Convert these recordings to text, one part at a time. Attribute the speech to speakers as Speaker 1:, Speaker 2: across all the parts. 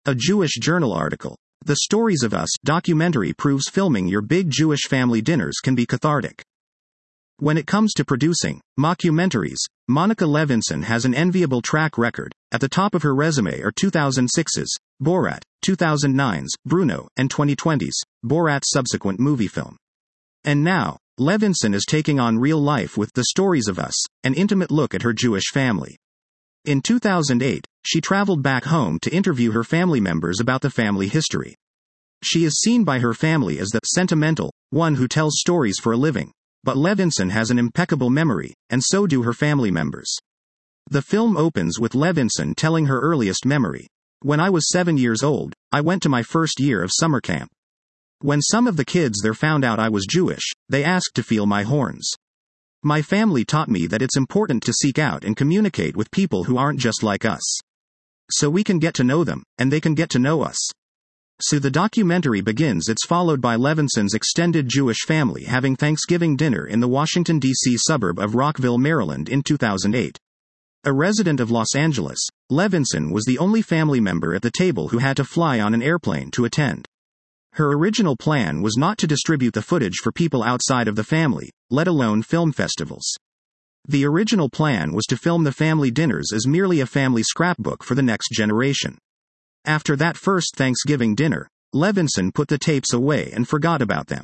Speaker 1: A Jewish Journal article. The Stories of Us documentary proves filming your big Jewish family dinners can be cathartic. When it comes to producing mockumentaries, Monica Levinson has an enviable track record. At the top of her resume are 2006's Borat, 2009's Bruno, and 2020's Borat's subsequent movie film. And now, Levinson is taking on real life with The Stories of Us, an intimate look at her Jewish family. In 2008, she traveled back home to interview her family members about the family history. She is seen by her family as the sentimental one who tells stories for a living, but Levinson has an impeccable memory, and so do her family members. The film opens with Levinson telling her earliest memory. When I was 7 years old, I went to my first year of summer camp. When some of the kids there found out I was Jewish, they asked to feel my horns. My family taught me that it's important to seek out and communicate with people who aren't just like us. So we can get to know them, and they can get to know us. So the documentary begins. It's followed by Levinson's extended Jewish family having Thanksgiving dinner in the Washington, D.C. suburb of Rockville, Maryland in 2008. A resident of Los Angeles, Levinson was the only family member at the table who had to fly on an airplane to attend. Her original plan was not to distribute the footage for people outside of the family, let alone film festivals. The original plan was to film the family dinners as merely a family scrapbook for the next generation. After that first Thanksgiving dinner, Levinson put the tapes away and forgot about them.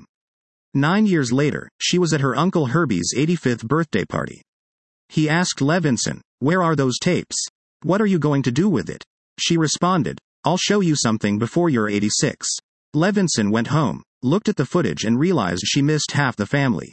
Speaker 1: 9 years later, she was at her Uncle Herbie's 85th birthday party. He asked Levinson, "Where are those tapes? What are you going to do with it?" She responded, "I'll show you something before you're 86. Levinson went home, looked at the footage and realized she missed half the family.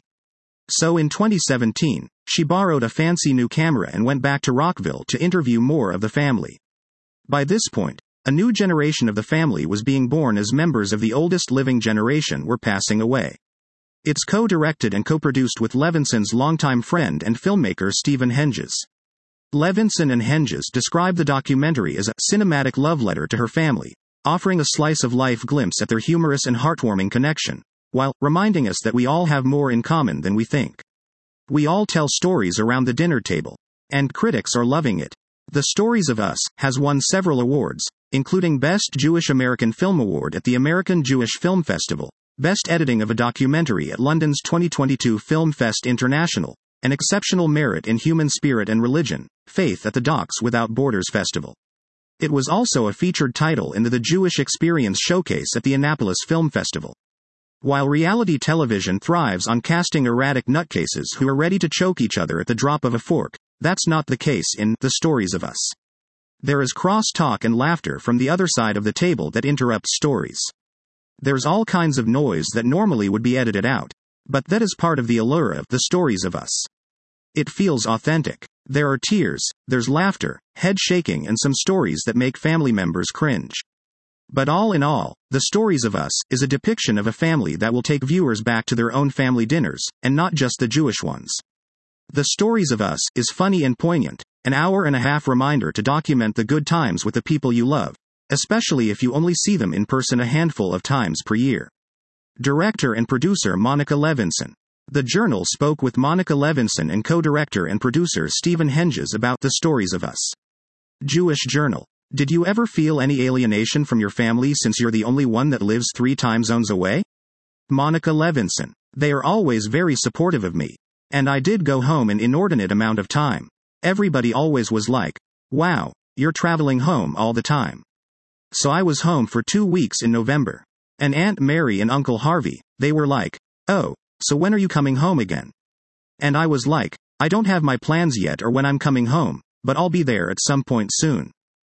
Speaker 1: So in 2017, she borrowed a fancy new camera and went back to Rockville to interview more of the family. By this point, a new generation of the family was being born as members of the oldest living generation were passing away. It's co-directed and co-produced with Levinson's longtime friend and filmmaker Stephen Henges. Levinson and Henges describe the documentary as a cinematic love letter to her family, offering a slice-of-life glimpse at their humorous and heartwarming connection, while reminding us that we all have more in common than we think. We all tell stories around the dinner table, and critics are loving it. The Stories of Us has won several awards, including Best Jewish American Film Award at the American Jewish Film Festival, Best Editing of a Documentary at London's 2022 Film Fest International, and Exceptional Merit in Human Spirit and Religion, Faith at the Docs Without Borders Festival. It was also a featured title in the Jewish Experience Showcase at the Annapolis Film Festival. While reality television thrives on casting erratic nutcases who are ready to choke each other at the drop of a fork, that's not the case in The Stories of Us. There is cross-talk and laughter from the other side of the table that interrupts stories. There's all kinds of noise that normally would be edited out, but that is part of the allure of The Stories of Us. It feels authentic. There are tears, there's laughter, head shaking and some stories that make family members cringe. But all in all, The Stories of Us is a depiction of a family that will take viewers back to their own family dinners, and not just the Jewish ones. The Stories of Us is funny and poignant, an hour-and-a-half reminder to document the good times with the people you love, especially if you only see them in person a handful of times per year. Director and producer Monica Levinson. The Journal spoke with Monica Levinson and co-director and producer Stephen Henges about The Stories of Us. Jewish Journal. Did you ever feel any alienation from your family since you're the only one that lives 3 time zones away? Monica Levinson. They are always very supportive of me. And I did go home an inordinate amount of time. Everybody always was like, "Wow, you're traveling home all the time." So I was home for 2 weeks in November. And Aunt Mary and Uncle Harvey, they were like, "Oh, so when are you coming home again?" And I was like, "I don't have my plans yet or when I'm coming home, but I'll be there at some point soon."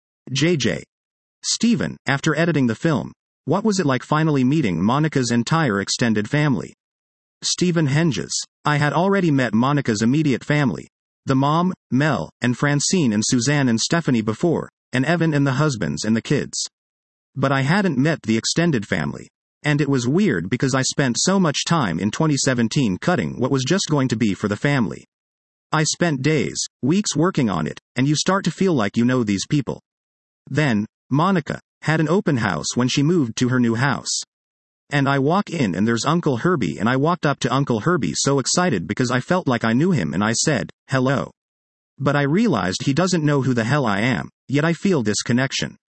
Speaker 1: JJ. Stephen, after editing the film, what was it like finally meeting Monica's entire extended family? Stephen Henges. I had already met Monica's immediate family, the mom, Mel, and Francine and Suzanne and Stephanie before, and Evan and the husbands and the kids. But I hadn't met the extended family. And it was weird because I spent so much time in 2017 cutting what was just going to be for the family. I spent days, weeks working on it, and you start to feel like you know these people. Then, Monica had an open house when she moved to her new house. And I walk in and there's Uncle Herbie and I walked up to Uncle Herbie so excited because I felt like I knew him and I said, "Hello." But I realized he doesn't know who the hell I am, yet I feel this connection.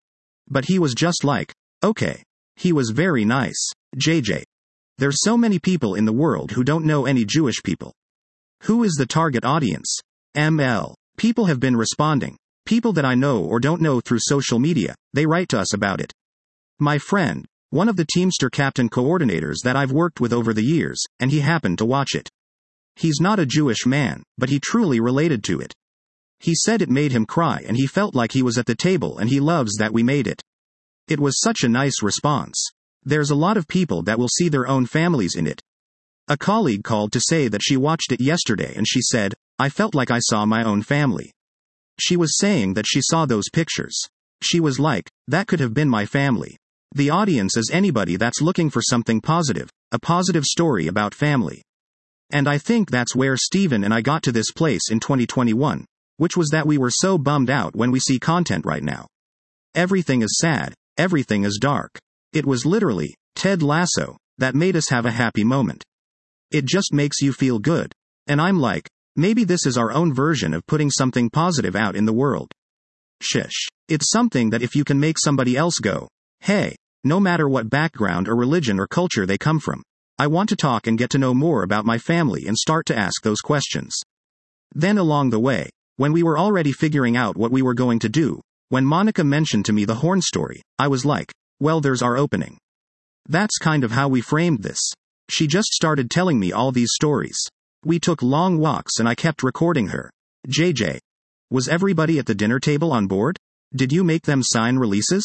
Speaker 1: But he was just like, okay. He was very nice. JJ. There's so many people in the world who don't know any Jewish people. Who is the target audience? ML. People have been responding. People that I know or don't know through social media, they write to us about it. My friend, one of the Teamster captain coordinators that I've worked with over the years, and he happened to watch it. He's not a Jewish man, but he truly related to it. He said it made him cry and he felt like he was at the table and he loves that we made it. It was such a nice response. There's a lot of people that will see their own families in it. A colleague called to say that she watched it yesterday and she said, I felt like I saw my own family. She was saying that she saw those pictures. She was like, that could have been my family. The audience is anybody that's looking for something positive, a positive story about family. And I think that's where Steven and I got to this place in 2021, which was that we were so bummed out when we see content right now. Everything is sad, everything is dark. It was literally Ted Lasso that made us have a happy moment. It just makes you feel good. And I'm like, maybe this is our own version of putting something positive out in the world. Shish. It's something that if you can make somebody else go, hey, no matter what background or religion or culture they come from, I want to talk and get to know more about my family and start to ask those questions. Then along the way, when we were already figuring out what we were going to do, when Monica mentioned to me the horn story, I was like, well, there's our opening. That's kind of how we framed this. She just started telling me all these stories. We took long walks and I kept recording her. JJ. Was everybody at the dinner table on board? Did you make them sign releases?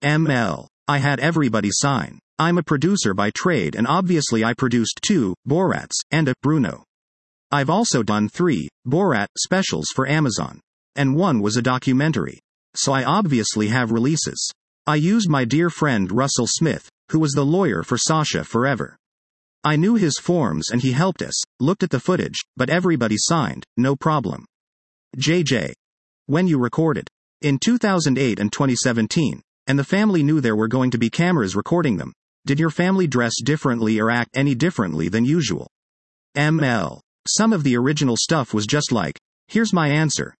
Speaker 1: ML. I had everybody sign. I'm a producer by trade and obviously I produced 2 Borats and a Bruno. I've also done 3 Borat specials for Amazon. And 1 was a documentary. So I obviously have releases. I used my dear friend Russell Smith, who was the lawyer for Sasha forever. I knew his forms and he helped us, looked at the footage, but everybody signed, no problem. JJ. When you recorded. In 2008 and 2017, and the family knew there were going to be cameras recording them, did your family dress differently or act any differently than usual? ML. Some of the original stuff was just like, here's my answer.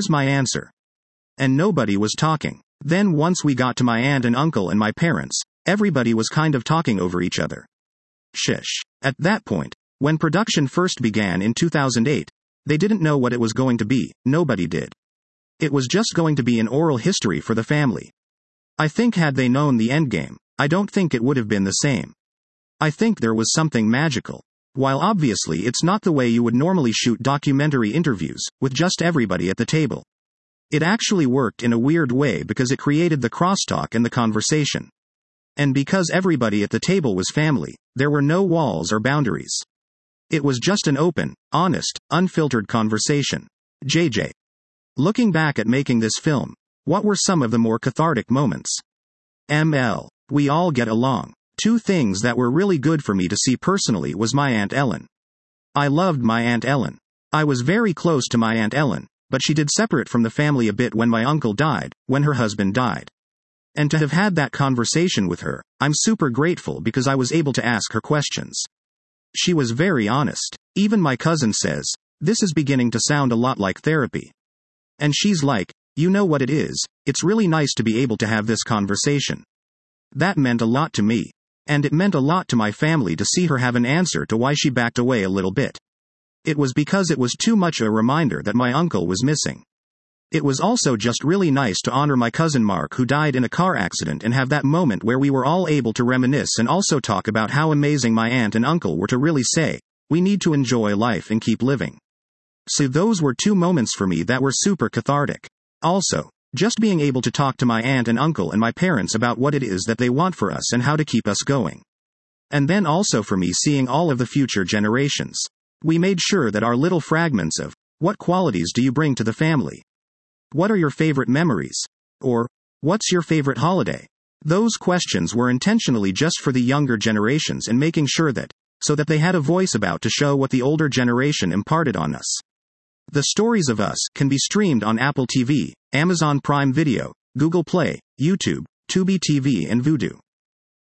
Speaker 1: And nobody was talking. Then once we got to my aunt and uncle and my parents, everybody was kind of talking over each other. Shish. At that point, when production first began in 2008, they didn't know what it was going to be, nobody did. It was just going to be an oral history for the family. I think had they known the endgame, I don't think it would have been the same. I think there was something magical. While obviously it's not the way you would normally shoot documentary interviews, with just everybody at the table. It actually worked in a weird way because it created the crosstalk and the conversation. And because everybody at the table was family, there were no walls or boundaries. It was just an open, honest, unfiltered conversation. JJ. Looking back at making this film, what were some of the more cathartic moments? ML. We all get along. 2 things that were really good for me to see personally was my Aunt Ellen. I loved my Aunt Ellen. I was very close to my Aunt Ellen, but she did separate from the family a bit when my uncle died, when her husband died. And to have had that conversation with her, I'm super grateful because I was able to ask her questions. She was very honest. Even my cousin says, this is beginning to sound a lot like therapy. And she's like, you know what it is, it's really nice to be able to have this conversation. That meant a lot to me. And it meant a lot to my family to see her have an answer to why she backed away a little bit. It was because it was too much a reminder that my uncle was missing. It was also just really nice to honor my cousin Mark who died in a car accident and have that moment where we were all able to reminisce and also talk about how amazing my aunt and uncle were to really say, we need to enjoy life and keep living. So those were 2 moments for me that were super cathartic. Also, just being able to talk to my aunt and uncle and my parents about what it is that they want for us and how to keep us going. And then also for me seeing all of the future generations. We made sure that our little fragments of, what qualities do you bring to the family? What are your favorite memories? Or, what's your favorite holiday? Those questions were intentionally just for the younger generations and making sure that, so that they had a voice about to show what the older generation imparted on us. The Stories of Us can be streamed on Apple TV, Amazon Prime Video, Google Play, YouTube, Tubi TV and Vudu.